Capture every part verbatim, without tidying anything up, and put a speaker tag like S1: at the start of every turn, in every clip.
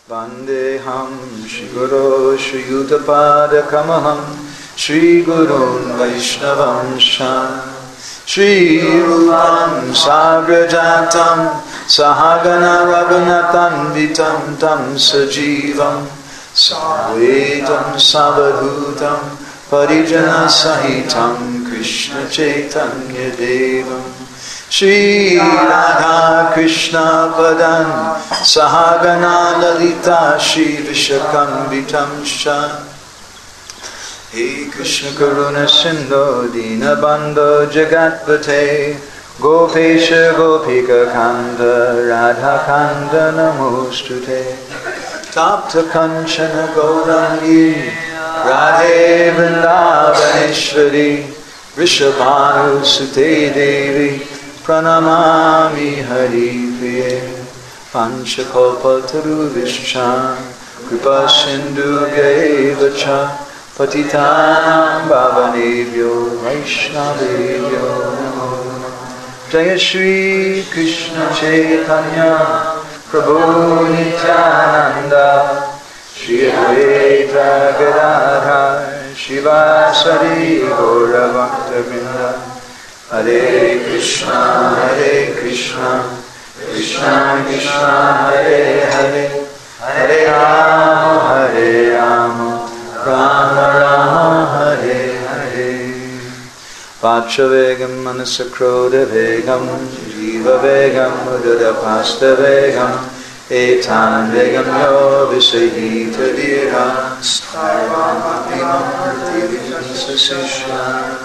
S1: Vandeham Shri Guru Shri Yudapada Kamaham Shri Gurun Vaishnavam Sham Shri Rupam Sagrajatam Sahagana Raghunathan Vitam Tam Sajivam Sarvedam Savadhutam Parijana Sahitam Krishna Chaitanya Devam Shri Radha Krishna Padan Sahagana Lalita Shri Vishakam Vitam Shah He Krishna Karuna Sindhu Dinabandho Jagatpate Gopesha Gopika Kanda Radha Kanda Namostute Tapta Kanchana Gaurangi Radhe Vrindavaneshwari Rishabhanu Sute Devi Pranamami Hari Priye Panchakalpataru Vishchan Kripa Sindhu Gyevacha Patitanam Bhavanebhyo Vaishnavebhyo Namo Jaya Shri Krishna Chaitanya Prabhu Nityananda Shri Advaita Gadadhar Shivasari Gaura Bhakta Vrinda Hare Krishna Hare Krishna Krishna Krishna Hare Hare Hare Rama Hare Rama Rama Rama Hare Hare Vachavegam Manasakroda Vegam Jiva Vegam Udada Pasta Vegam Etan Vegam Yo Visahita Vira Sarvam Bhimam Prativim Sasishya.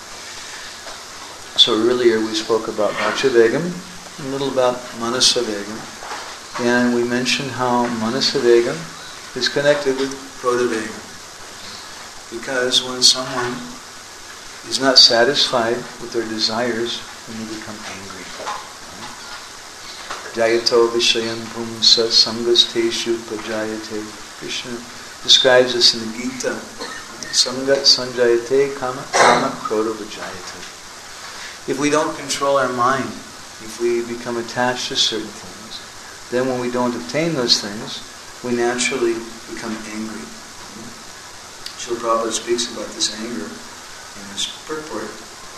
S1: So earlier we spoke about Vachavegam, a little about Manasavegam, and we mentioned how Manasavegam is connected with Krodavegam. Because when someone is not satisfied with their desires, then they become angry. Jayato Vishayam Pumsa Sangasteshu Pajayate. Krishna describes this in the Gita. Sangat Sanjayate Kama Kama Kroda Vajayate. If we don't control our mind, if we become attached to certain things, then when we don't obtain those things, we naturally become angry. Srila Prabhupada speaks about this anger in his purport.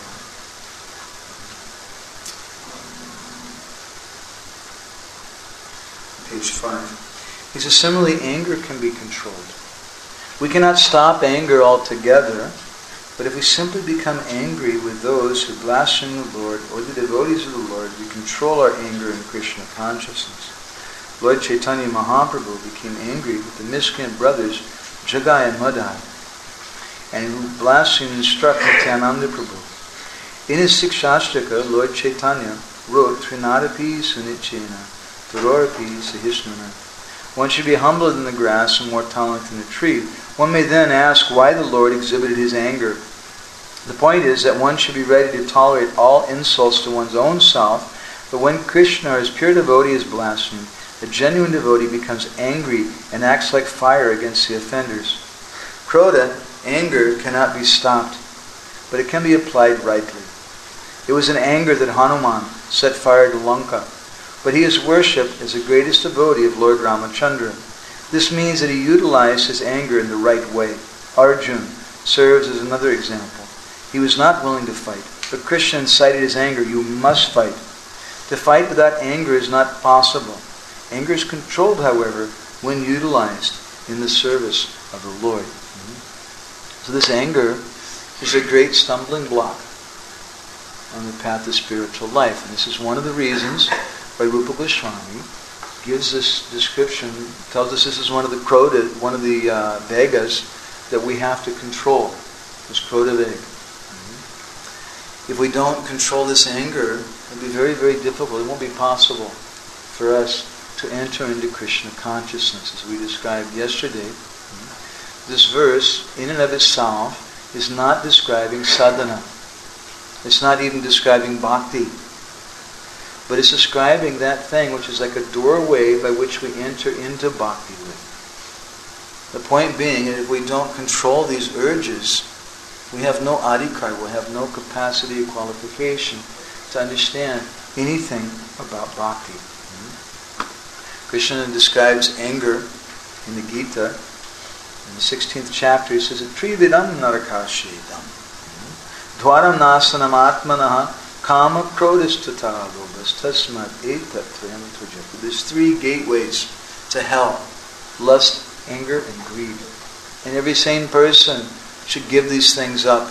S1: Page five. He says, similarly, anger can be controlled. We cannot stop anger altogether, but if we simply become angry with those who blaspheme the Lord or the devotees of the Lord, we control our anger in Krishna consciousness. Lord Chaitanya Mahaprabhu became angry with the miscreant brothers Jagai and Madai, and who blasphemed and struck Nityananda Prabhu. In his Sikshashtaka, Lord Chaitanya wrote, Trinadapi Sunichena, Tarorapi Sahishnuna. One should be humbler than the grass and more tolerant than a tree. One may then ask why the Lord exhibited his anger. The point is that one should be ready to tolerate all insults to one's own self, but when Krishna, his pure devotee, is blasphemed, the genuine devotee becomes angry and acts like fire against the offenders. Krodha, anger, cannot be stopped, but it can be applied rightly. It was in anger that Hanuman set fire to Lanka, but he is worshipped as the greatest devotee of Lord Ramachandra. This means that he utilized his anger in the right way. Arjuna serves as another example. He was not willing to fight, but Krishna incited his anger. You must fight. To fight without anger is not possible. Anger is controlled, however, when utilized in the service of the Lord. So this anger is a great stumbling block on the path of spiritual life. And this is one of the reasons why Rupa Goswami gives this description, tells us this is one of the Krodha, one of the uh, Vegas that we have to control, this Krodha Vega. If we don't control this anger, it'll be very, very difficult. It won't be possible for us to enter into Krishna consciousness, as we described yesterday. This verse, in and of itself, is not describing sadhana. It's not even describing bhakti. But it's describing that thing which is like a doorway by which we enter into bhakti with. The point being that if we don't control these urges, we have no adhikar, we'll have no capacity or qualification to understand anything about bhakti. Krishna describes anger in the Gita. In the sixteenth chapter, he says, Trividam narakashedam. Dwaram nasanam atmanaha kama krodistata lobas tasmat etat tvayam tujata. There's three gateways to hell: lust, anger, and greed. And every sane person should give these things up.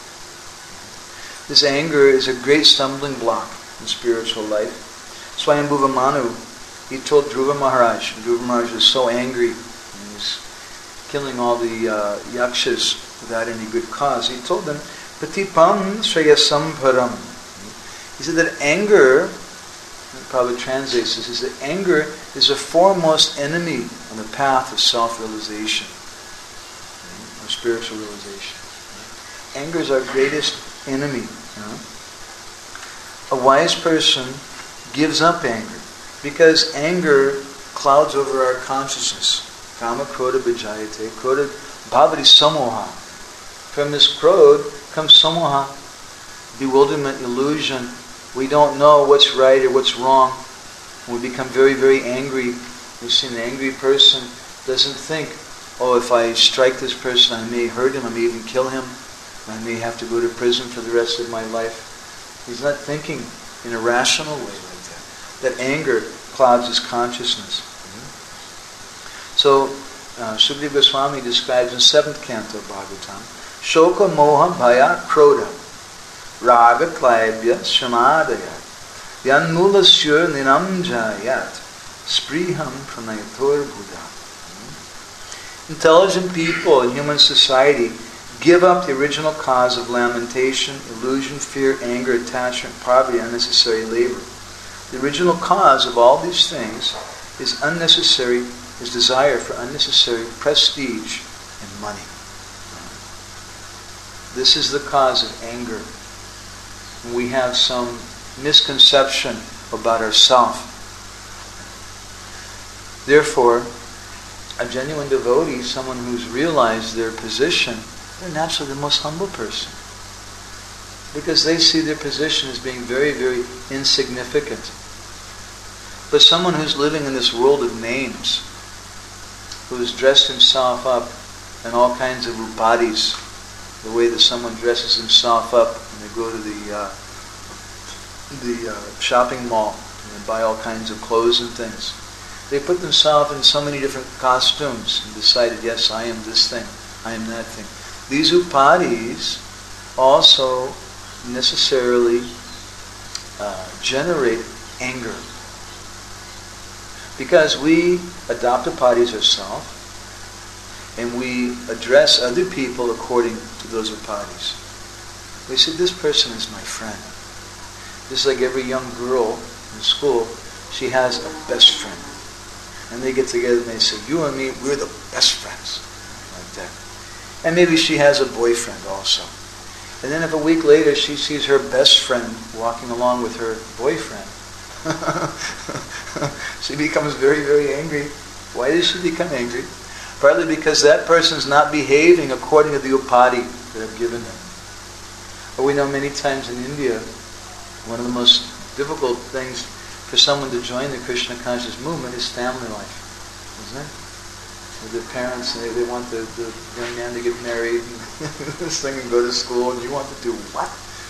S1: This anger is a great stumbling block in spiritual life. Swayambhuva Manu, he told Dhruva Maharaj, and Dhruva Maharaj was so angry, and he was killing all the uh, yakshas without any good cause. He told them, Patipam Shreyasamparam. He said that anger, probably translates this, is that anger is the foremost enemy on the path of self-realization, or spiritual realization. Anger is our greatest enemy. You know? A wise person gives up anger because anger clouds over our consciousness. Kama kroda bhajayate, kroda bhavati samoha. From this krod comes samoha, bewilderment, illusion. We don't know what's right or what's wrong. When we become very, very angry, we've seen an angry person doesn't think, oh, if I strike this person, I may hurt him, I may even kill him, I may have to go to prison for the rest of my life. He's not thinking in a rational way like that. That anger clouds his consciousness. Mm-hmm. So, uh, Sukadeva Goswami describes in seventh canto of Bhagavatam, Shoka moha bhaya kroda raga klaibya shamadaya yanmulasya ninam jayat spriham pranayator buddha. Intelligent people in human society give up the original cause of lamentation, illusion, fear, anger, attachment, poverty, unnecessary labor. The original cause of all these things is unnecessary, is desire for unnecessary prestige and money. This is the cause of anger. We have some misconception about ourselves. Therefore, a genuine devotee, someone who's realized their position, they're naturally the most humble person. Because they see their position as being very, very insignificant. But someone who's living in this world of names, who has dressed himself up in all kinds of upadis, the way that someone dresses himself up when they go to the uh, the uh, shopping mall and they buy all kinds of clothes and things. They put themselves in so many different costumes and decided, yes, I am this thing, I am that thing. These upadis also necessarily uh, generate anger. Because we adopt upadis ourselves and we address other people according to those upadis. We say, this person is my friend. Just like every young girl in school, she has a best friend. And they get together and they say, you and me, we're the best friends. Like that. And maybe she has a boyfriend also. And then if a week later she sees her best friend walking along with her boyfriend, she becomes very, very angry. Why does she become angry? Partly because that person's not behaving according to the upadi that I've given them. But we know many times in India, one of the most difficult things for someone to join the Krishna conscious movement is family life, isn't it? With their parents, they, they want the, the young man to get married and this thing and go to school, and you want to do what?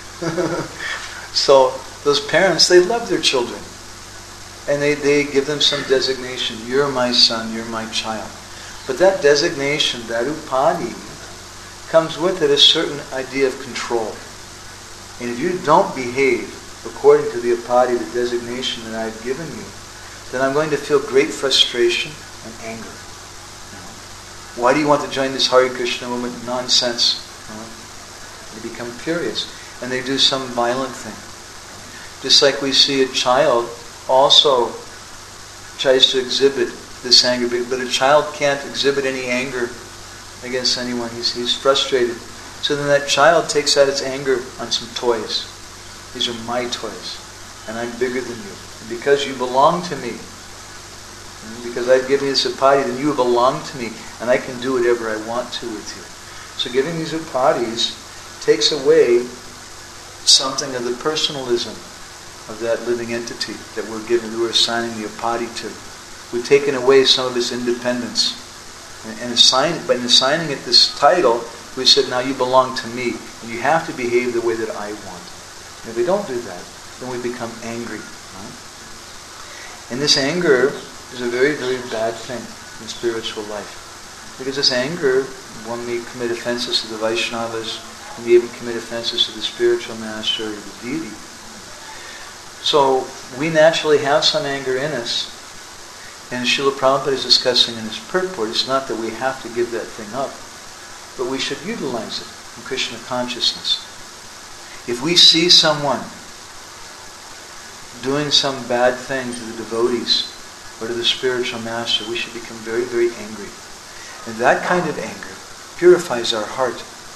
S1: So those parents, they love their children. And they, they give them some designation. You're my son, you're my child. But that designation, that upadi, comes with it a certain idea of control. And if you don't behave according to the upadi, the designation that I've given you, then I'm going to feel great frustration and anger. You know? Why do you want to join this Hare Krishna movement? Nonsense. You know? They become furious. And they do some violent thing. Just like we see a child also tries to exhibit this anger, but a child can't exhibit any anger against anyone. He's, he's frustrated. So then that child takes out its anger on some toys. These are my toys, and I'm bigger than you. And because you belong to me, and because I've given you this upadi, then you belong to me, and I can do whatever I want to with you. So giving these upadis takes away something of the personalism of that living entity that we're giving, that we're assigning the upadi to. we've taken away some of its independence. And, and assign, by assigning it this title, we said, now you belong to me, and you have to behave the way that I want. And if we don't do that, then we become angry. Right? And this anger is a very, very bad thing in spiritual life. Because this anger, one may commit offenses to the Vaishnavas, and may even commit offenses to the spiritual master or the deity. So we naturally have some anger in us, and Srila Prabhupada is discussing in his purport, it's not that we have to give that thing up, but we should utilize it in Krishna consciousness. If we see someone doing some bad thing to the devotees or to the spiritual master, we should become very, very angry. And that kind of anger purifies our heart.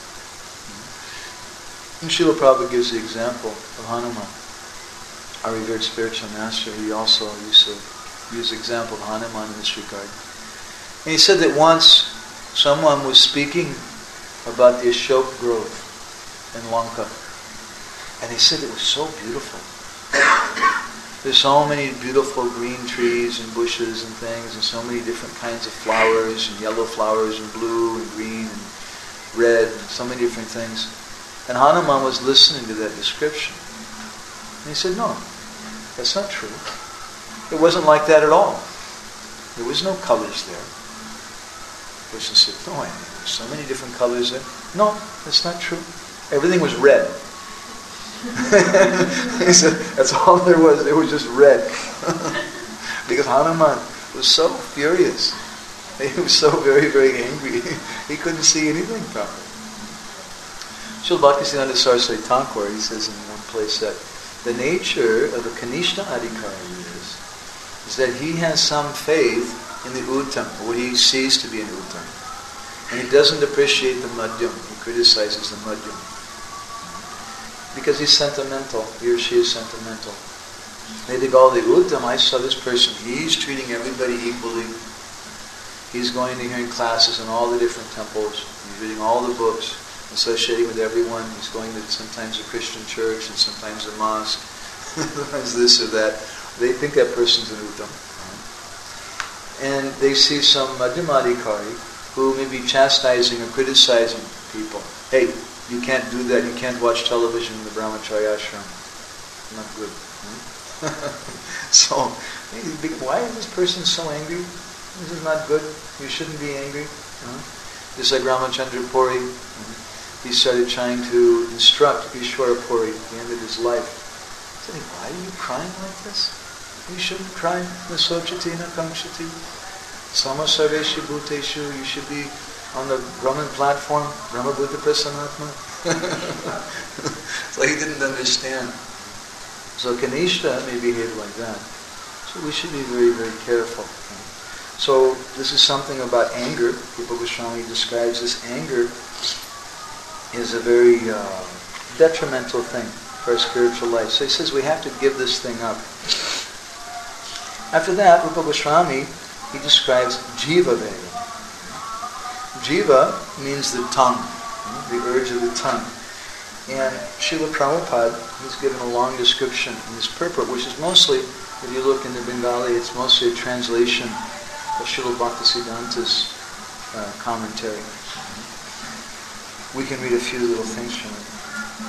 S1: And Srila Prabhupada gives the example of Hanuman, our revered spiritual master. He also used to use the example of Hanuman in this regard. And he said that once someone was speaking about the Ashok Grove in Lanka. And they said it was so beautiful. There's so many beautiful green trees and bushes and things, and so many different kinds of flowers, and yellow flowers, and blue, and green, and red, and so many different things. And Hanuman was listening to that description. And he said, no, that's not true. It wasn't like that at all. There was no colors there. The person said, no, I mean, there's so many different colors there. No, that's not true. Everything was red. He said, that's all there was. It was just red. Because Hanuman was so furious. He was so very, very angry. He couldn't see anything properly. Srila Bhaktisiddhanta Saraswati Thakur, he says in one place that the nature of a Kanishta Adhikari is, is that he has some faith in the Uttam, or what he sees to be an Uttam. And he doesn't appreciate the Madhyam. He criticizes the Madhyam. Because he's sentimental. He or she is sentimental. They think, oh, the Uttam, I saw this person. He's treating everybody equally. He's going to hearing classes in all the different temples. He's reading all the books, associating with everyone. He's going to sometimes a Christian church and sometimes a mosque. Sometimes this or that. They think that person's an Uttam. And they see some Madhyamadikari who may be chastising or criticizing people. Hey, you can't do that. You can't watch television in the Brahmacharya ashram. Not good. Hmm? So, why is this person so angry? This is not good. You shouldn't be angry. Hmm? Just like Ramachandra Puri, hmm? he started trying to instruct Ishwara Puri at the end of his life. He said, why are you crying like this? You shouldn't cry. Nasochati na kamshati. Sama sarveshu bhuteshu. You should be on the Brahman platform. Brahma Buddha Prasanatma. So he didn't understand. So Kanishta may behave like that. So we should be very, very careful. So this is something about anger. Rupa Goswami describes this anger is a very uh, detrimental thing for our spiritual life. So he says we have to give this thing up. After that, Rupa Goswami, he describes Jiva Vega. Jiva means the tongue, the urge of the tongue. And Srila Prabhupada has given a long description in his purport, which is mostly, if you look in the Bengali, it's mostly a translation of Srila Bhaktisiddhanta's uh, commentary. We can read a few little things from it.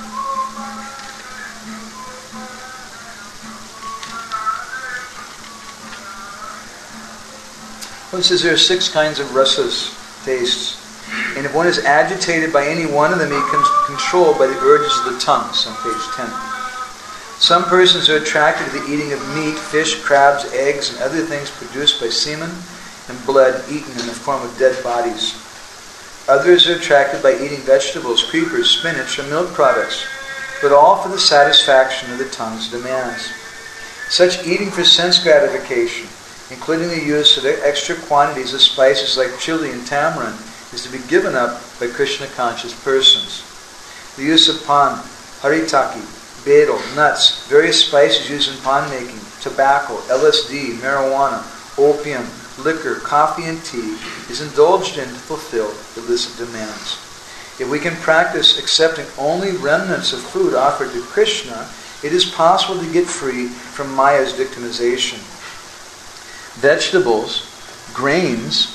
S1: Well, it says there are six kinds of rasas, tastes. And if one is agitated by any one of them, he becomes controlled by the urges of the tongue. It's on page ten. Some persons are attracted to the eating of meat, fish, crabs, eggs, and other things produced by semen and blood eaten in the form of dead bodies. Others are attracted by eating vegetables, creepers, spinach, or milk products, but all for the satisfaction of the tongue's demands. Such eating for sense gratification, including the use of extra quantities of spices like chili and tamarind, is to be given up by Krishna-conscious persons. The use of pan, haritaki, betel, nuts, various spices used in pan making, tobacco, L S D, marijuana, opium, liquor, coffee, and tea is indulged in to fulfill illicit demands. If we can practice accepting only remnants of food offered to Krishna, it is possible to get free from Maya's victimization. vegetables, grains,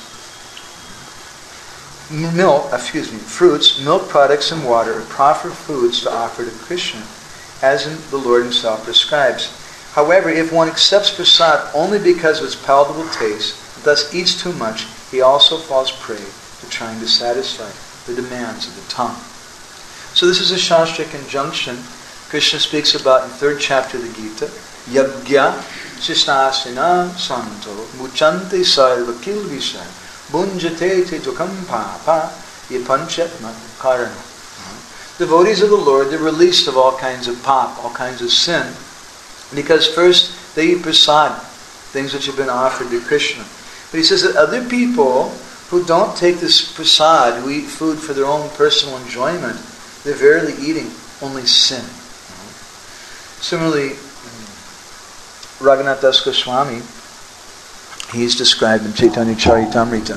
S1: milk, excuse me, fruits, milk products, and water are proper foods to offer to Krishna, as in the Lord himself prescribes. However, if one accepts prasad only because of its palatable taste, and thus eats too much, he also falls prey to trying to satisfy the demands of the tongue. So this is a Shastric injunction Krishna speaks about in third chapter of the Gita. Yagya shishnasina santo muchante sarva kilvisha bunjate te dukam papa yipanchetma karana. Devotees of the Lord, they're released of all kinds of pap, all kinds of sin, because first they eat prasad, things which have been offered to Krishna. But he says that other people who don't take this prasad, who eat food for their own personal enjoyment, they're verily eating only sin. Similarly, Raghunath Das Goswami, he's described in Chaitanya Charitamrita.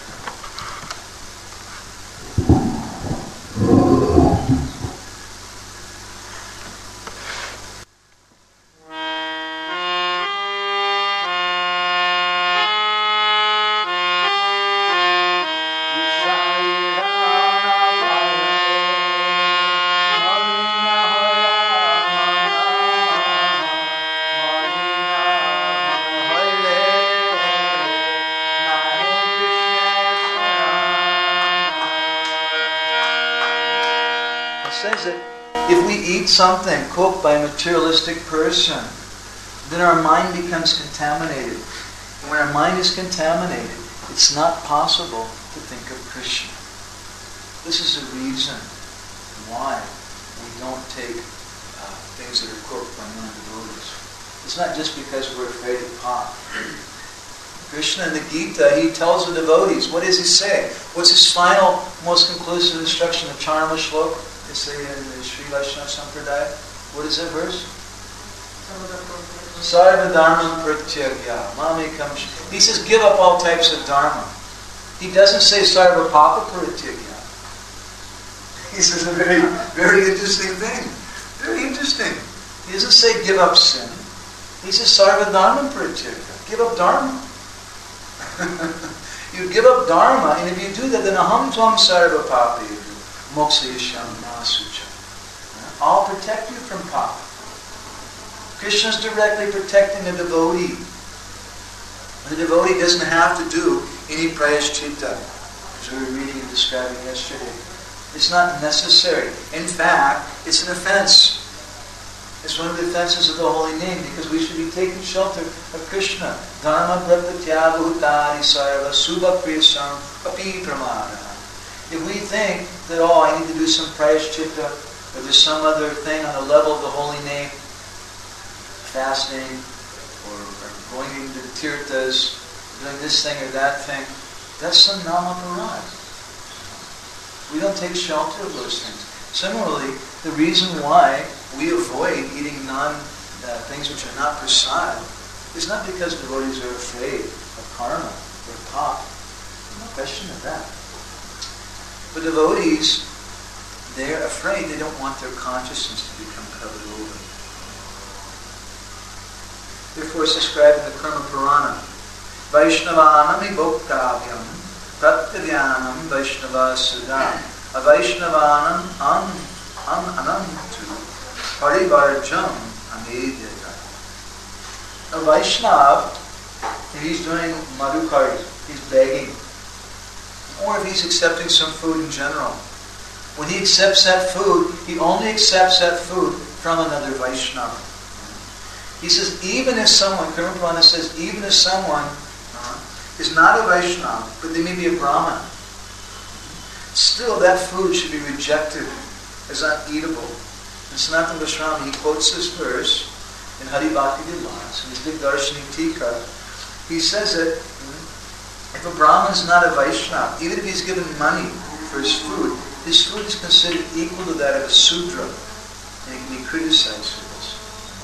S1: Says that if we eat something cooked by a materialistic person, then our mind becomes contaminated. And when our mind is contaminated, it's not possible to think of Krishna. This is the reason why we don't take uh, things that are cooked by non-devotees. It's not just because we're afraid of pop. Krishna in the Gita, he tells the devotees, what does he say? What's his final, most conclusive instruction, the Charma Shloka? They say in the Sri Vaishnava Sampradaya. What is that verse? Sarva dharma pratyagya mamekam. He says, give up all types of dharma. He doesn't say sarva papa pratyagya. He says a very, very interesting thing. Very interesting. He doesn't say give up sin. He says sarva dharma pratyagya. Give up dharma. You give up dharma, and if you do that, then aham tvam sarva papi. Moksayasham Nasucha. I'll protect you from papa. Krishna's directly protecting the devotee. The devotee doesn't have to do any prayashchitta, as we were reading and describing yesterday. It's not necessary. In fact, it's an offense. It's one of the offenses of the holy name, because we should be taking shelter of Krishna. Dharma brahmatya bhutari sarva subha priyasam api pramada. If we think that, oh, I need to do some prayashchitta, or there's some other thing on the level of the holy name, fasting, or, or going into the tirthas, doing this thing or that thing, that's some namaparad. We don't take shelter of those things. Similarly, the reason why we avoid eating non uh, things which are not prasad is not because devotees are afraid of karma or pop. No question of that. But devotees, they're afraid, they don't want their consciousness to become covered over. Therefore it's described in the Karma Purana. Vaishnavanam ibhoktavyam pratyadhyanam Vaishnava Sudam Avaishnavanam an an anantu parivarjam amedyata. A Vaishnav, if he's doing madhukari, he's begging, or if he's accepting some food in general. When he accepts that food, he only accepts that food from another Vaishnava. He says, even if someone, Karma Purana says, even if someone uh, is not a Vaishnava, but they may be a Brahman, still that food should be rejected as uneatable. And Sanatana Goswami, he quotes this verse in Hari Bhakti Vilas, in his Digdarshini Tika. He says that if a Brahman is not a Vaishnava, even if he's given money for his food, his food is considered equal to that of a Sudra, and he can be criticized for this.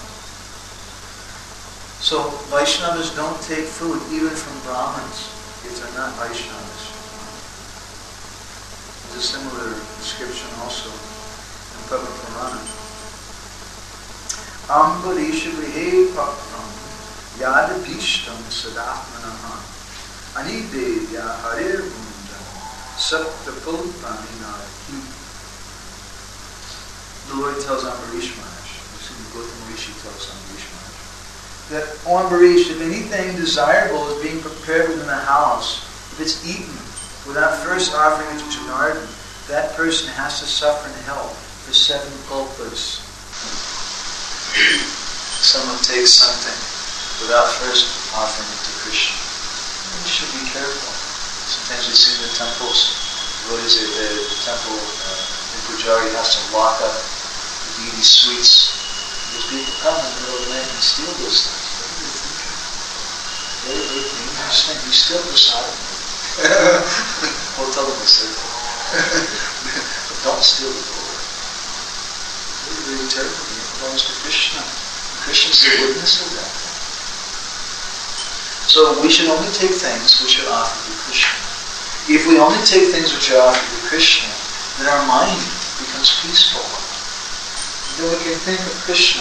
S1: So Vaishnavas don't take food even from Brahmins if they're not Vaishnavas. There's a similar description also in Padma Purana. Ambarisha Grihe Pakram Yad Bhishtam Sadatmanaha Anidevya Harir Munda Saptapulpanina. The Lord tells Ambarish Maharaj, Gautam Rishi tells Ambarish Maharaj, that, O Ambarish, if anything desirable is being prepared within the house, if it's eaten without first offering it to Janardhan, that person has to suffer in hell for seven kalpas. Someone takes something without first offering it to Krishna. We should be careful. Sometimes we see in the temples, what is it, the, the temple, uh, the pujari has to lock up the deity sweets. Because people come in the middle of the night and steal those things. What are they thinking? Very, very dangerous thing. You steal prasad. We'll tell them we said that. But don't steal the Lord. Very, very terrible. It belongs to Krishna. Krishna is the witness of that. So we should only take things which are offered to Krishna. If we only take things which are offered to Krishna, then our mind becomes peaceful. Then we can think of Krishna.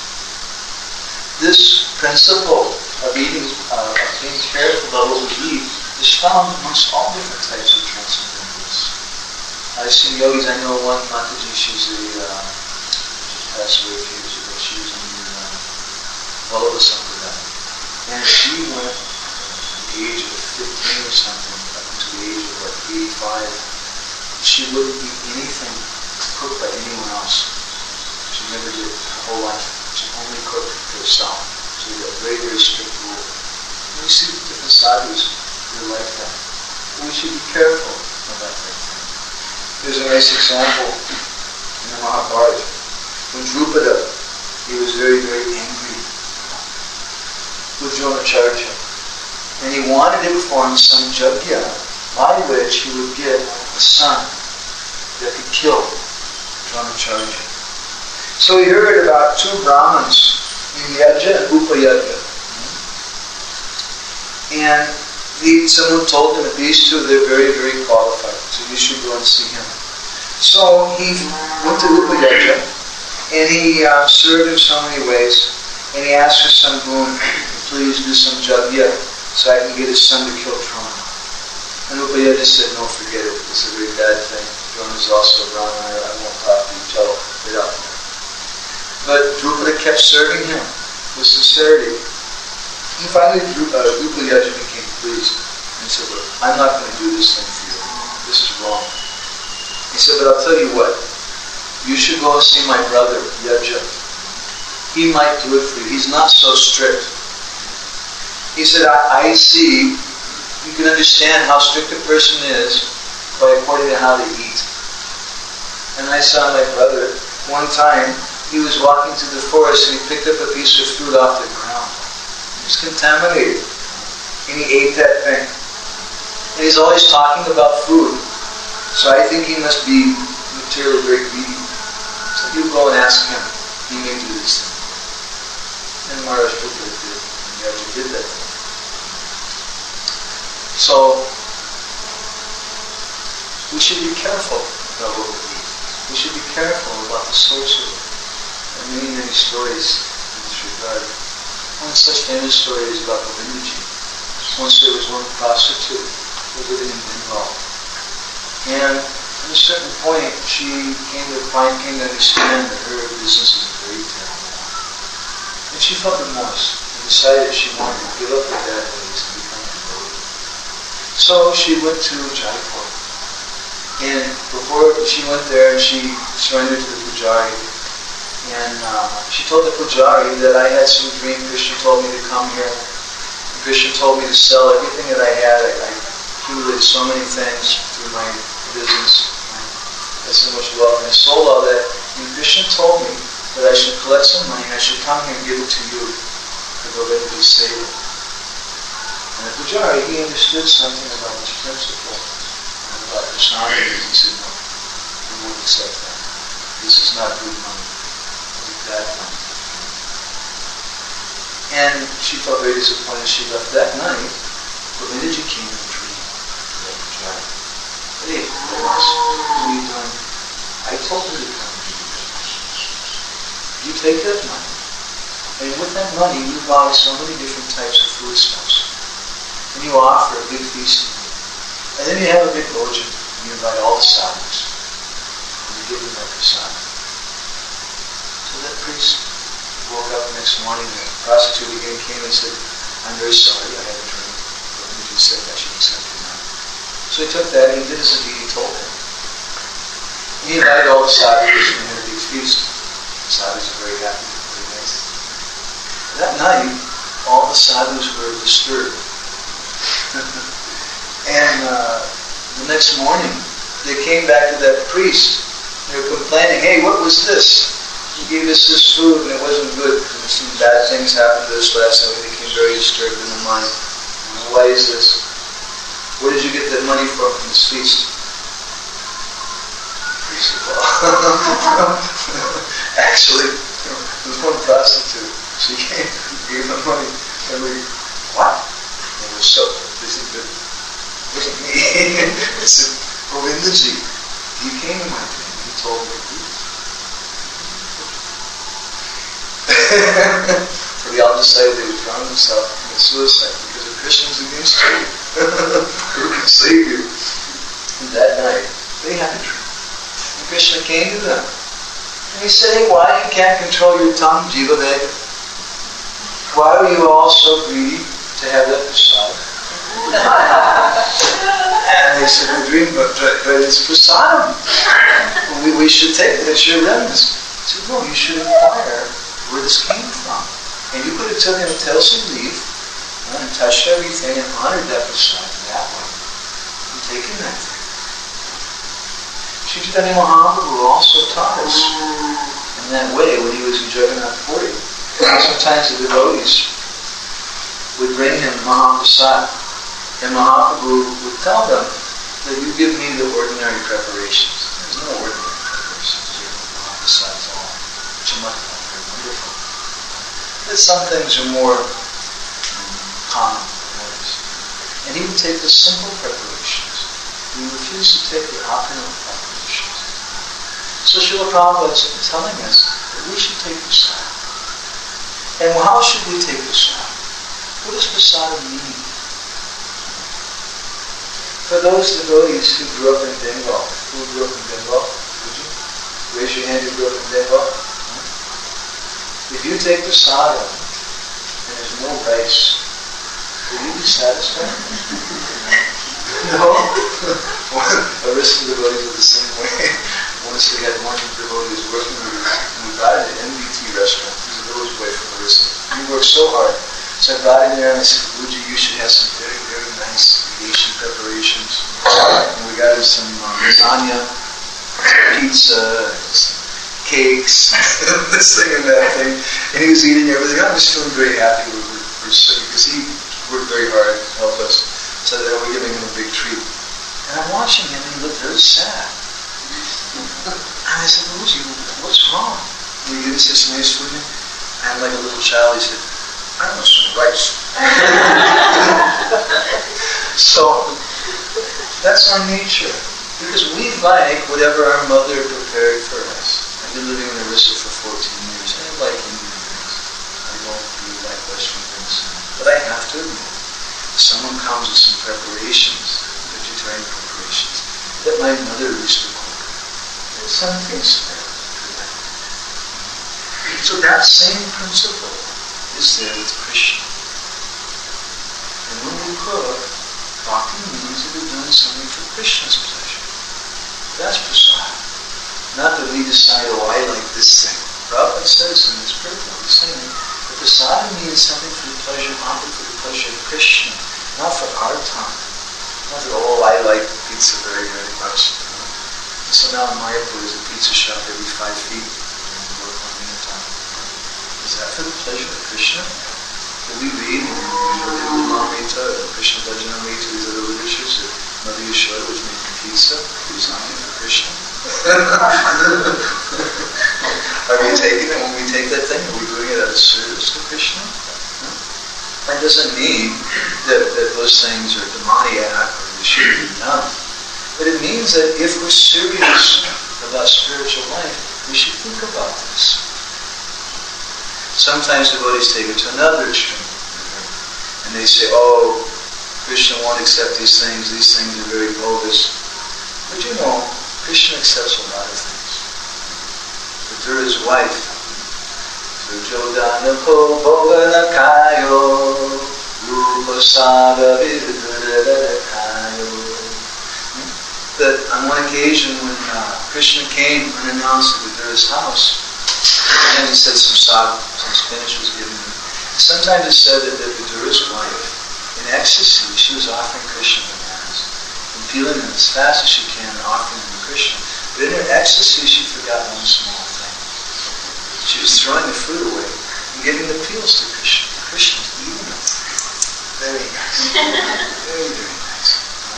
S1: This principle of eating, uh, of being careful about what we eat, is found amongst all different types of transcendentalists. I've seen yogis. I know one Mataji. She's a uh, she passed away a few years ago. She was in the uh, Vallabha Sampradaya, and she went at the age of fifteen or something up to the age of like eighty-five. She wouldn't eat anything cooked by anyone else. She never did her whole life. She only cooked for herself. So we got a very, very strict rule. And we see different sadhus who are like that. But we should be careful of that kind of thing. There's a nice example in the Mahabharata. When Drupada, he was very, very angry with Dronacharya. And he wanted to perform some yajna by which he would get a son that could kill Dronacharya. So he heard about two Brahmins in Yajna and Upayajna. And he, someone told him that these two, they're very, very qualified. So you should go and see him. So he went to Upayajna and he uh, served in so many ways. And he asked for some boon. Please do some yajna so I can get his son to kill Drona. And Upayajna said, no, forget it. It's a very bad thing. Drona is also a Brahmana. I won't talk to you. Tell it up. But Drupada kept serving him with sincerity. And finally, uh, Upayajna became pleased. And he said, look, I'm not going to do this thing for you. This is wrong. He said, but I'll tell you what. You should go and see my brother, Yajna. He might do it for you. He's not so strict. He said, I, I see, you can understand how strict a person is by according to how they eat. And I saw my brother, one time, he was walking through the forest and he picked up a piece of fruit off the ground. It was contaminated. And he ate that thing. And he's always talking about food. So I think he must be materially very greedy. So you go and ask him. He may do this thing. And Maharaj Drupada did. And Yajna did that thing. So we should be careful about what we eat. We should be careful about the source of it. There are many, many stories in this regard. One such famous story is about Govindaji. Once there was one prostitute who was living in Bengal. And at a certain point, she came to find, came to understand that her business was very terrible. And she felt remorse and decided she wanted to give up her bad ways and become a devotee. So she went to Jaipur. And before she went there, she surrendered to the pujari. And uh, she told the pujari that I had some dream. Krishna told me to come here. And Krishna told me to sell everything that I had. I, I accumulated so many things through my business. I had so much wealth. And I sold all that. And Krishna told me that I should collect some money and I should come here and give it to you for Govindaji Seva. And the pujari, he understood something about this principle and about Krishnamurti. He said, no, we won't accept that. This is not good money. That money. And she felt very disappointed. She left that night. Govindaji came in a dream to that pujari. Hey, Vilas, what are you doing? I told her to come to you. You take that money And with that money, you buy so many different types of foodstuffs. And you offer a big feast to me. And then you have a big bhojan. And you invite all the sadhus. And you give them that prasad. So that priest woke up the next morning, and the prostitute again came and said, I'm very sorry, I had a dream. And he said, I should accept you now. So he took that and he did as indeed he told him. And he invited all the sadhus and had a big feast. The sadhus were very happy, very nice. That night, all the sadhus were disturbed. And uh, the next morning, they came back to that priest. They were complaining, hey, what was this? He gave us this food and it wasn't good. And some bad things happened to us last night. We became very disturbed in the mind. Why is this? Where did you get that money from from this feast? The priest said, well, actually, there was one prostitute. She came, gave them money, and we, what? And they were so, they said, but it wasn't me. They said, Govindaji, he came in my dream, and he told me to eat. So they all decided they would drown themselves in commit suicide because of Krishna's against you. Who can save you? And that night, they had a dream. And Krishna came to them. And he said, hey, why you can't control your tongue, Jiva Vega? Why were you all so greedy to have that prasad? And they said, we dream, but, but it's prasadam. We, we should take it, it's your remnants. He said, no, you should inquire where this came from. And you could have taken a Tulsi leaf and touched everything and honored that prasad that way. And taken that thing. Sri Chaitanya Mahaprabhu also taught us in that way when he was in Jagannath Puri. Sometimes the devotees would bring him Mahaprasad, and Mahaprabhu would tell them that you give me the ordinary preparations. There's no ordinary preparations. Mahaprasad is all chamatkar, very wonderful. But some things are more common than others. And he would take the simple preparations. He refused to take the opulent preparations. So Srila Prabhupada is telling us that we should take prasad. And how should we take prasad? What does prasad mean? For those devotees who grew up in Bengal, who grew up in Bengal? Would you? Raise your hand who grew up in Bengal. If you take prasad and there's no rice, will you be satisfied? No? The rest of the devotees were the same way. Once we had one devotee who was working with us, and we brought him to an N B T restaurant. He's a village boy from Orissa. He worked so hard. So I brought him there and I said, Guruji, you should have some very, very nice Asian preparations. And we got him some um, lasagna, pizza, some cakes, this thing and that thing. And he was eating everything. I was feeling very happy with it because he worked very hard to help us. So that we're giving him a big treat. And I'm watching him and he looked very sad. And I said, Guruji, what's wrong? And he gives us this nice food. And like a little child, he said, I want some rice. So, that's our nature. Because we like whatever our mother prepared for us. I've been living in Orissa for fourteen years. I like Indian things. I don't really like Western things. But I have to admit, if someone comes with some preparations, vegetarian preparations, that my mother used to cook, there's some taste there to that. So that same principle is there with Krishna. And when we cook, bhakti means that we've done something for Krishna's pleasure. That's prasad. Not that we decide, oh, I like this thing. Prabhupada says in this purport, he's saying that prasad means something for the pleasure, offered for the pleasure of Krishna, not for our time. Not that, oh, I like pizza very, very much. And so now in Mayapur there's a pizza shop every five feet. Is that for the pleasure of Krishna? That we read in Lamamrita, Krishna Bhajanamrita, these other literatures, that Mother Yashoda was making pizza, designing for Krishna. Are we taking it? When we take that thing, are we doing it out of service to Krishna? No? That doesn't mean that, that those things are demoniac or they shouldn't be done. But it means that if we're serious about spiritual life, we should think about this. Sometimes devotees take it to another extreme. And they say, oh, Krishna won't accept these things, these things are very bogus. But you know, Krishna accepts a lot of things. Vidura's wife, Sujodana ko bogana kayo, rupa saga vidura kayo. That on one occasion when uh, Krishna came unannounced to Vidura's house, and he said some sadhana, some spinach was given him. Sometimes it's said that, that Vidura's wife, in ecstasy, she was offering Krishna bananas and peeling them as fast as she can and offering them to Krishna. But in her ecstasy, she forgot one small thing. She was throwing the fruit away and giving the peels to Krishna. Krishna was eating them. Very nice. Very, very nice.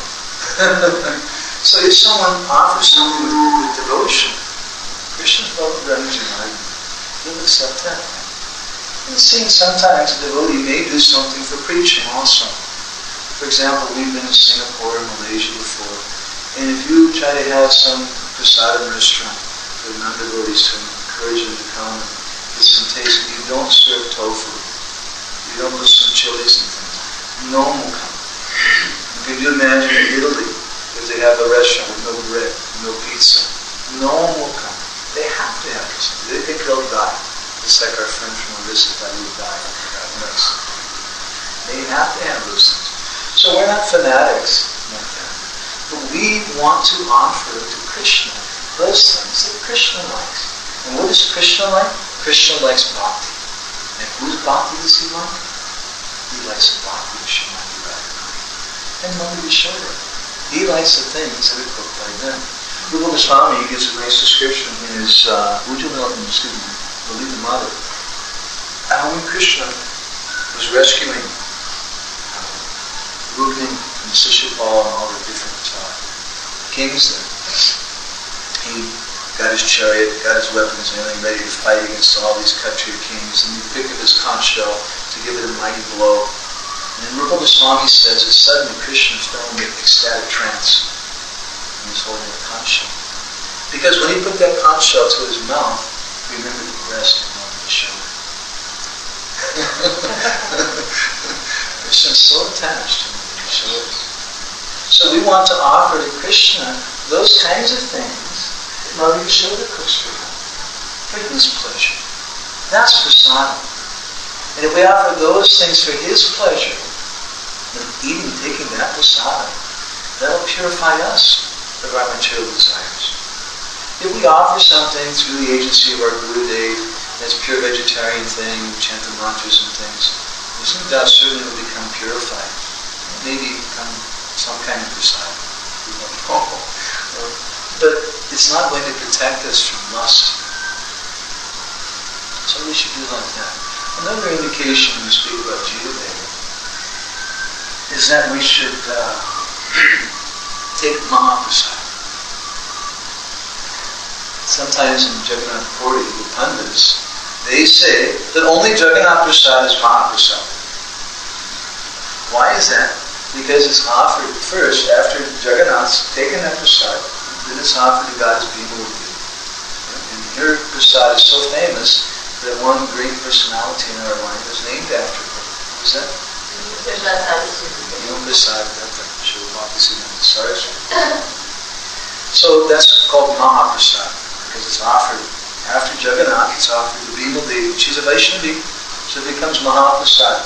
S1: So if someone offers something with, with devotion, Krishna's love of Ranjanardan, he'll accept that. And seeing sometimes a devotee may do something for preaching also. For example, we've been to Singapore and Malaysia before, and if you try to have some prasadam restaurant for non-devotees to encourage them to come and get some taste, you don't serve tofu, you don't put some chilies and things, no one will come. And can you imagine in Italy, if they have a restaurant with no bread, no pizza, no one will come. They have to have this. They think they'll die. Just like our friend from Orissa thought he would die. God knows. They have to have those things. So we're not fanatics like that. But we want to offer to Krishna those things that Krishna likes. And what does Krishna like? Krishna likes bhakti. And whose bhakti does he like? He likes the bhakti of Srimati Radharani and Mani Yashoda. He likes the things that are cooked by them. Rupa Goswami gives a nice description in his uh, Ujjvala, excuse me, Lalita Madhava, how when Krishna was rescuing uh, Rukmini and Shishupal and all the different uh, kings there, he got his chariot, got his weapons and everything ready to fight against all these Kshatriya kings, and he picked up his conch shell to give it a mighty blow. And then Rupa Goswami says that suddenly Krishna fell into ecstatic trance. And he's holding a conch shell. Because when he put that conch shell to his mouth, he remembered the breast and wanted to show it. Krishna's so attached to him to show it. So we want to offer to Krishna those kinds of things that Mother Yashoda cooks for him, for his pleasure. That's prasadam. And if we offer those things for his pleasure, then eating, taking that prasadam, that'll purify us of our material desires. If we offer something through the agency of our Gurudev, that's pure vegetarian thing, we chant the mantras and things, there's no doubt certainly will become purified. Maybe become some kind of prasadam. We don't know. But it's not going to protect us from lust. So we should do like that. Another indication when we speak about Jiva Deva is that we should uh, take Mahaprasad. Sometimes in Jagannath Puri, the Pandits, they say that only Jagannath Prasad is Mahaprasad. Why is that? Because it's offered first, after Jagannath's taken that Prasad, then it's offered to God as Bhimavati. And her Prasad is so famous that one great personality in our life is named after her. Who's that? Prasad Datta, Srila Bhaktisiddhanta Saraswati. So that's called Mahaprasad, because it's offered after Jagannath, it's offered to Bhima Devi. She's a Vaishnavi, so it becomes Mahaprasad.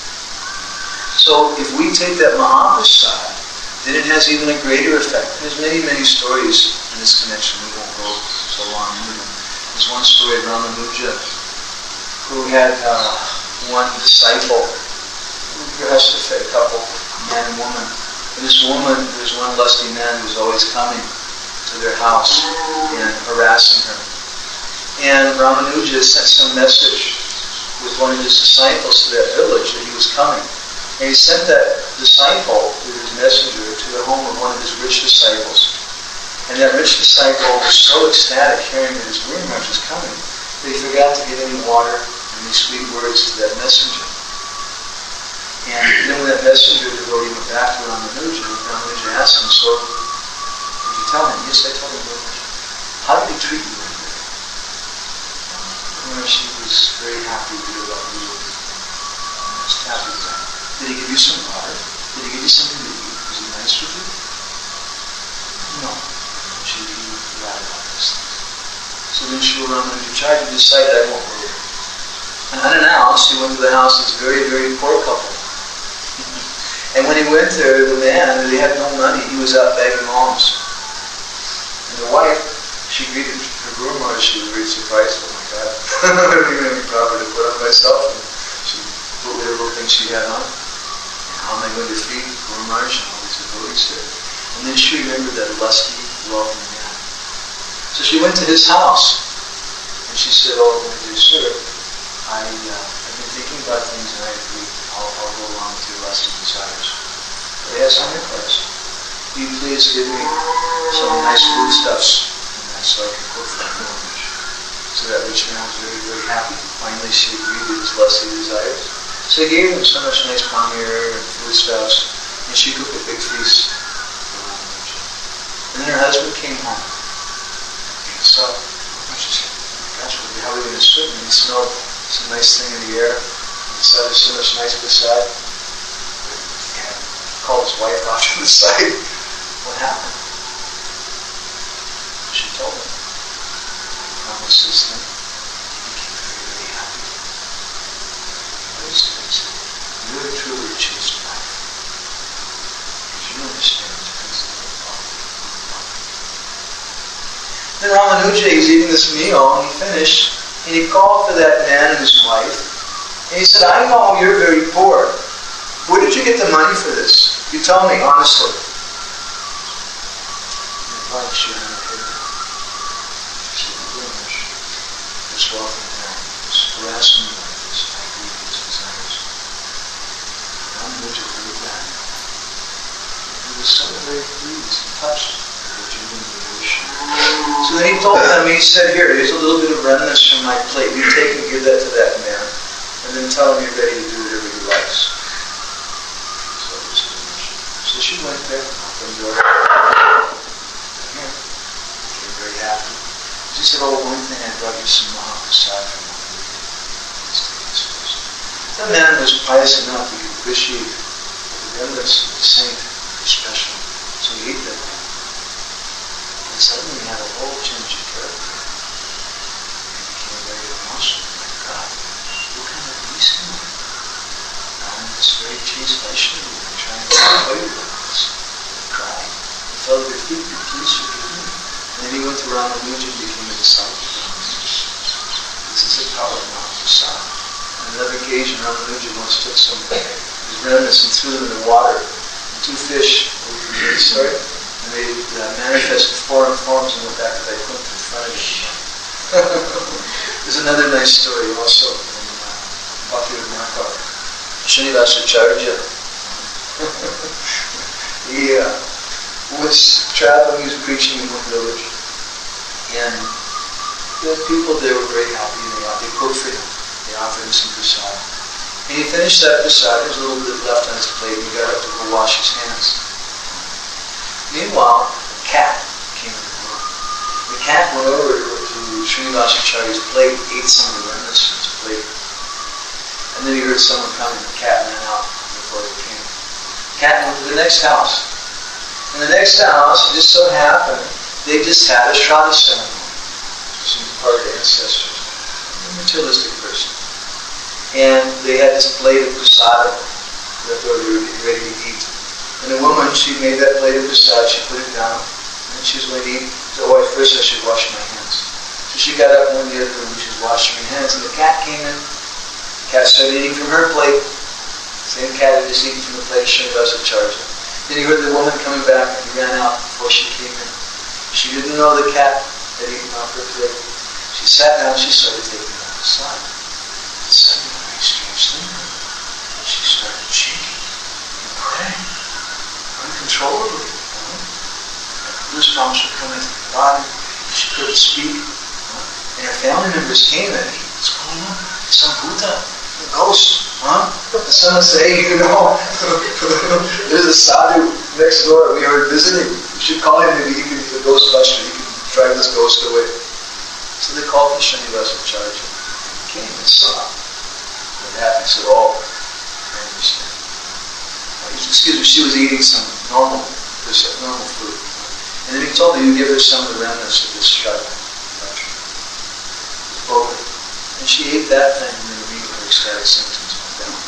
S1: So if we take that Mahaprasad, then it has even a greater effect. There's many, many stories in this connection. We won't go so long into them. There's one story of Ramanuja, who had uh, one disciple, a couple, man and woman. And this woman, there's one lusty man who's always coming to their house and harassing her. And Ramanuja sent some message with one of his disciples to that village that he was coming. And he sent that disciple with his messenger to the home of one of his rich disciples. And that rich disciple was so ecstatic hearing that his Guru Maharaj was coming that he forgot to give any water and any sweet words to that messenger. And then when that messenger devotee went back to Ramanuja, Ramanuja asked him, so, did you tell him? Yes, I told him. How did he treat you? And Maharshi was very happy to hear about you. Just happy with that. Did he give you some water? Did he give you something to eat? Was he nice with you? No. She was glad about this. So then Srila Ramanujacharya decided, I won't worry. And unannounced, he went to the house of this very, very poor couple. And when he went there, the man, they had no money, he was out begging alms. And the wife, she greeted her Guru Maharaj, she was very surprised, oh my God, I don't even have any property to put on myself. And she put whatever little things she had on. And how am I going to feed Guru Maharaj and all these devotees here? And then she remembered that lusty, wealthy man. So she went to his house, and she said, oh, my dear sir, I, uh, I've been thinking about things and I agree. I'll, I'll go along with your lusty desires. But I have some request. Will you please give me some nice foodstuffs so I can cook for my village? So that rich man was very, very happy. Finally she agreed with his lusty desires. So he gave him so much nice pamir and foodstuffs, and she cooked a big feast for Ramanuja. And then her husband came home. And he saw, she said, gosh, how are we going to swim? And he smelled some nice thing in the air. And he saw there's so much nice prasad. He had called his wife off to the side. What happened? She told him. He promised this thing. He became very, very happy. What is it? He said, you have truly chaste life. Because you understand the principle of love. Then Ramanuja, he was eating this meal, and he finished, and he called for that man and his wife, and he said, I know you're very poor. Where did you get the money for this? You tell me, honestly. Why did she have her? She said, Goodness, this wealthy man was harassing me like this, and I agreed with his desires. Ramanuja heard that. He was so very pleased and touched with her genuine devotion. So then he told them, he said, here, here's a little bit of remnants from my plate. You take and give that to that man, and then tell him you're ready to do whatever he likes. So, so she went there, opened the door. Here, became very happy. She said, oh, one thing, I brought you some Mahaprasad from my movie. Please take this first. That man was pious enough, he could appreciate the remnants of the saint were special. So he ate that. And suddenly he had a whole change of character. He became very emotional. My God, what kind of beast am I? I'm this very chaste Vaishnava. I'm trying to avoid this. He cried. He fell at their feet. Please forgive me. And then he went to Ramanuja and became a disciple of Ramanuja. This is the power of Mahaprasad. On another occasion, Ramanuja once took some of his remnants and threw them in the water. And two fish, you hear the story? And they uh, manifested foreign forms and went back to Vaikuntha in front of him. There's another nice story also in uh, Bhakti-Vinod Srinivasacharya. He uh, was traveling, he was preaching in one village. And the people there were very happy. They, they cooked for him. They offered him some prasad. And he finished that prasad. There was a little bit left on his plate. And he got up to go wash his hands. Meanwhile, a cat came in the room. The cat went over to Srinivasacharya's plate, ate some of the remnants from his plate. And then he heard someone coming. The cat ran out before they came. The cat went to the next house. In the next house, it just so happened, they just had a Shraddha ceremony. Some part of the ancestors. A materialistic person. And they had this plate of prasadam that they were getting ready to eat. And the woman, she made that plate of prasad, she put it down, and she was going to eat. So, oh, at first I should wash my hands. So she got up and went in the other room, she was washing her hands, and the cat came in. The cat started eating from her plate. The same cat had just eaten from the plate of Srinivasacharya. Then he heard the woman coming back, and he ran out before she came in. She didn't know the cat had eaten off her plate. She sat down, she started taking it off the side. And suddenly, a very strange thing happened. She started shaking and praying uncontrollably. Goosebumps were coming to her body. She couldn't speak. And her family members came in. Hey, what's going on? Some Buddha, a ghost. Huh? And someone saying, you know, there's a sadhu next door we are visiting. You should call him, maybe he can be the ghost buster. He can drive this ghost away. So they called for Srinivasacharya. came and saw what happened. He said, oh, I understand. Uh, excuse me, she was eating some normal, this normal food. And then he told her, you give her some of the remnants of this shut over. And she ate that thing, and then immediately her ecstatic symptoms went down.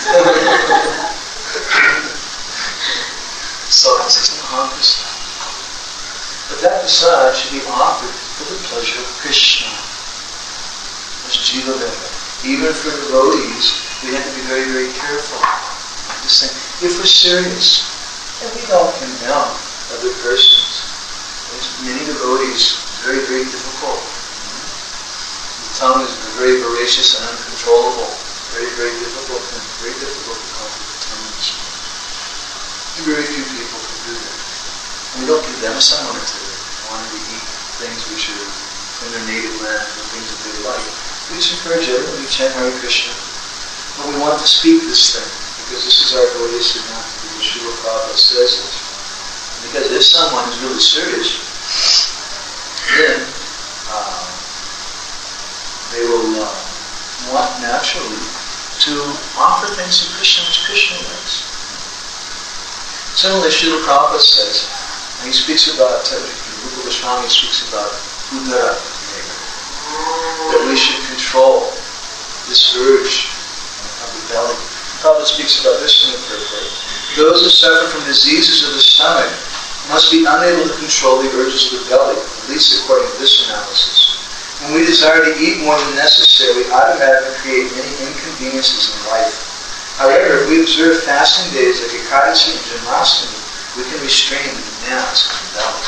S1: So this isn't harm prasad. But that prasad should be offered for the pleasure of Krishna. As Jiva Veda. Even for devotees, we have to be very, very careful. This thing. If we're serious, and we don't condemn other persons. There's many devotees, very, very difficult. The tongue is very voracious and uncontrollable. Very, very difficult and very difficult to control the tongues. Very few people can do that. And we don't condemn someone if they want to eat things which are in their native land and things that they like. We just encourage everyone to chant Hare Krishna. But we want to speak this thing, because this is our Gaudiya Siddhanta, because Srila Prabhupada says it. Because if someone is really serious, then uh, they will uh, want naturally to offer things to Krishna which Krishna likes. Similarly, Srila Prabhupada says, and he speaks about, uh, Rupa Goswami speaks about Udara, that we should control this urge of the belly. Prabhupada speaks about this in the purport. Those who suffer from diseases of the stomach must be unable to control the urges of the belly, at least according to this analysis. When we desire to eat more than necessary, we automatically create many inconveniences in life. However, if we observe fasting days like Ekadasi and Janmashtami, we can restrain the demands of the belly.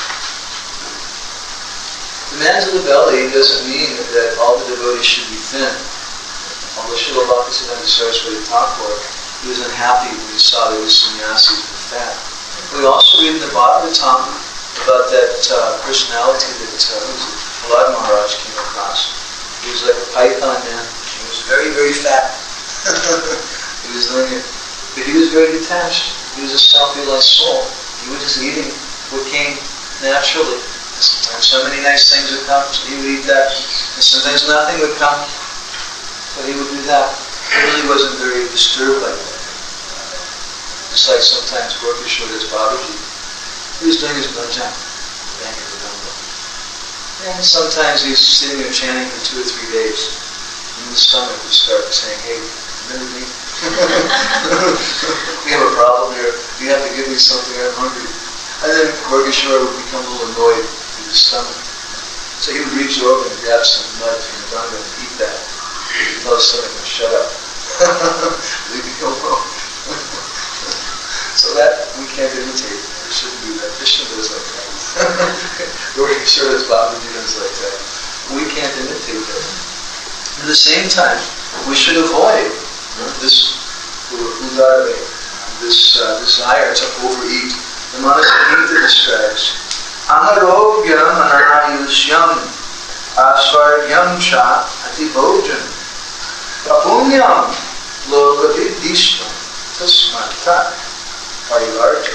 S1: Demands of the belly doesn't mean that all the devotees should be thin. Although Srila Bhaktisiddhanta Saraswati Thakur, he was unhappy when he saw that his sannyasis were fat. We also read in the Bhagavatam about that uh, personality that uh, Prahlad Maharaj came across. He was like a python man. He was very, very fat. He was doing it. But he was very detached. He was a self-realized soul. He was just eating what came naturally. Sometimes so many nice things would come, so he would eat that. And sometimes nothing would come, but he would do that. He really wasn't very disturbed by that. Just like sometimes Gorkishore Das Babaji, he was doing his bhajan at the bank of the Ganga. And sometimes he's sitting there chanting for two or three days. And the stomach would start saying, hey, remember me? We have a problem here. You have to give me something, I'm hungry. And then Gorkishore would become a little annoyed with his stomach. So he would reach over and grab some mud from the Ganga and eat that. He'd tell his stomach to shut up. Leave me alone. So that we can't imitate. We shouldn't do that. Krishna does like that. Gorkishore Das Babaji does like that. We can't imitate that. At the same time, we should avoid you know, this udara, this uh, desire to overeat. The Manasahita describes Anarogyam anarayusyam aswaryam cha atibhojan apunyam lokavidishtam tasmata parivarta.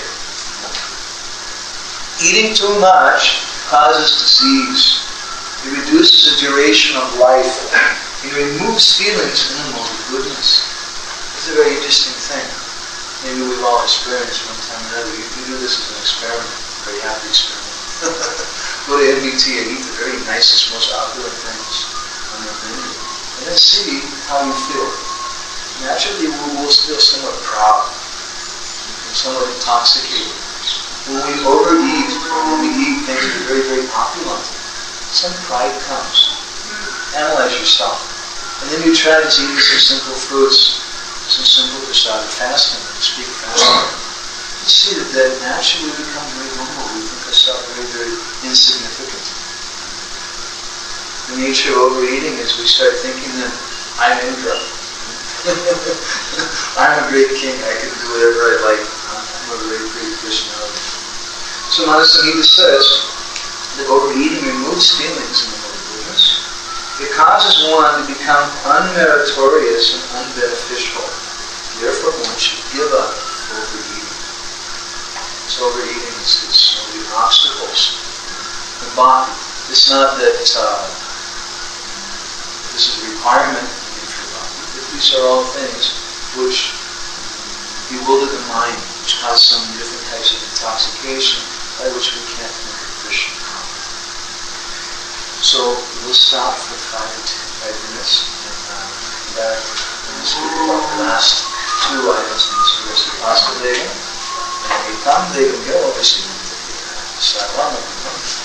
S1: Eating too much causes disease. It reduces the duration of life. It removes feelings in the mode of goodness. It's a very interesting thing. Maybe we've all experienced one time or another. You can do this as an experiment, a very happy experiment. Go to M B T and eat the very nicest, most opulent things on their menu. And then see how you feel. Naturally, we will feel somewhat proud and somewhat intoxicated. When we overeat, or when we eat things that are very, very opulent, some pride comes. Analyze yourself. And then you try to eat some simple fruits, some simple prasad, fasting, speak fasting. You see that, that naturally we become very humble. We think ourselves very, very insignificant. The nature of overeating is we start thinking that I'm Indra. I'm a great king. I can do whatever I like. I'm a very great personality. So Manasahita says that overeating removes feelings in the mode of goodness. It causes one to become unmeritorious and unbeneficial. Therefore, one should give up overeating. So overeating is, is one of the obstacles. And bhakti, it's not that uh, this is a requirement of the nature of bhakti. These are all things which bewilder the mind, which cause some different types of intoxication by which we can't think of Krishna properly. So we'll stop for five to ten, five minutes and uh, come back and speak about the last two items in this verse. Vasudeva and Ekam Devam Yo Vishnu Sarvama.